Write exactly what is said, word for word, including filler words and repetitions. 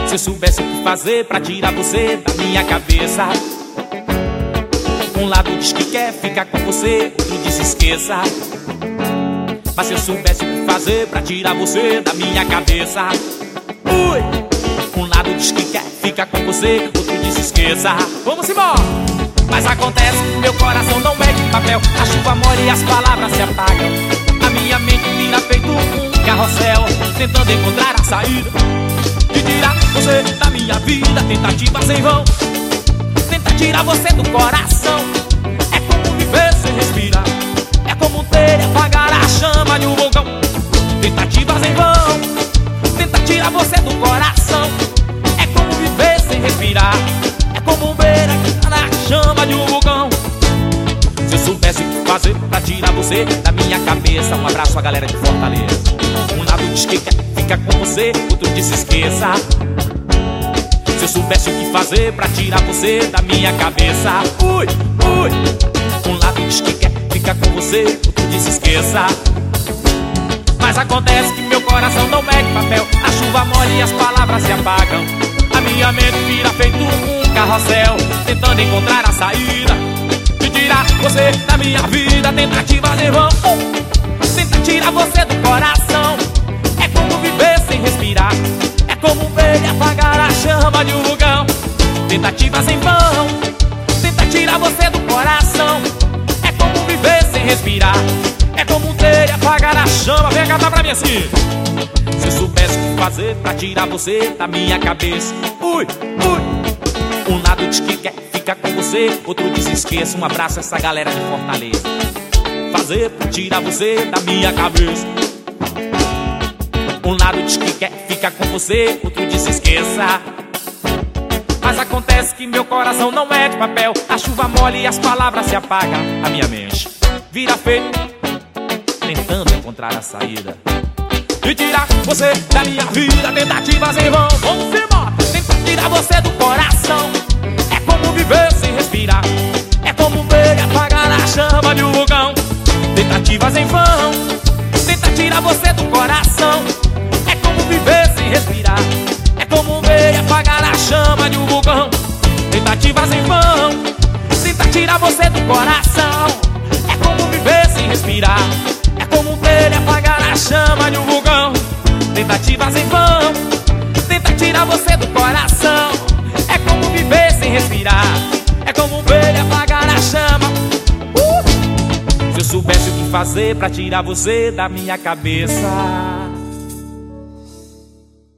Se eu soubesse o que fazer pra tirar você da minha cabeça. Um lado diz que quer ficar com você, outro diz esqueça. Mas se eu soubesse o que fazer pra tirar você da minha cabeça. Ui! Um lado diz que quer ficar com você, outro diz esqueça. Vamos embora! Mas acontece que meu coração não é de papel. A chuva molha e as palavras se apagam. A minha mente vira feito um carrossel, tentando encontrar a saída de tirar você da minha vida. Tentativas em vão. Tenta tirar você do coração. É como viver sem respirar. É como ter e apagar a chama de um vulcão. Tentativas em vão. Tenta tirar você do coração. É como viver sem respirar. É como ver a chama de um vulcão. Se eu soubesse o que fazer pra tirar você da minha cabeça. Um abraço à galera de Fortaleza. Um lado diz que quer ficar com você, outro diz esqueça. Se eu soubesse o que fazer pra tirar você da minha cabeça. Ui, ui. Um lado diz que quer ficar com você, outro diz esqueça. Mas acontece que meu coração não é de papel. A chuva molha e as palavras se apagam. A minha mente vira feito um carrossel, tentando encontrar a saída de tirar você da minha vida. Tentativas em vão. Tenta tirar você do coração. É como viver sem respirar. É como ver e apagar a chama de um vulcão. Tentativas em vão. Tenta tirar você do coração. É como viver sem respirar. É como ter e apagar a chama. Vem cantar pra mim assim. Se eu soubesse o que fazer pra tirar você da minha cabeça. Ui, ui. Um lado diz que quer ficar com você, outro diz esqueça. Um abraço a essa galera de Fortaleza. Fazer pra tirar você da minha cabeça. Um lado diz que quer ficar com você, outro diz esqueça. Mas acontece que meu coração não é de papel. A chuva molha e as palavras se apagam. A minha mente vira feito, tentando encontrar a saída de tirar você da minha vida. Tentativas em vão. Vamos embora. Tenta tirar você do coração. É como viver sem respirar. É como ver e apagar a chama de um vulcão. Tentativas em vão. Tenta tirar você do coração. É como viver sem respirar. É como ver e apagar a chama de um vulcão. Tentativas em vão. Tenta tirar você do coração. É como viver sem respirar. É como ver e apagar a chama de um vulcão. Tentativas em vão. Tenta tirar você do coração. É como viver sem respirar. É como ver e apagar a chama. uh! Se eu soubesse o que fazer pra tirar você da minha cabeça.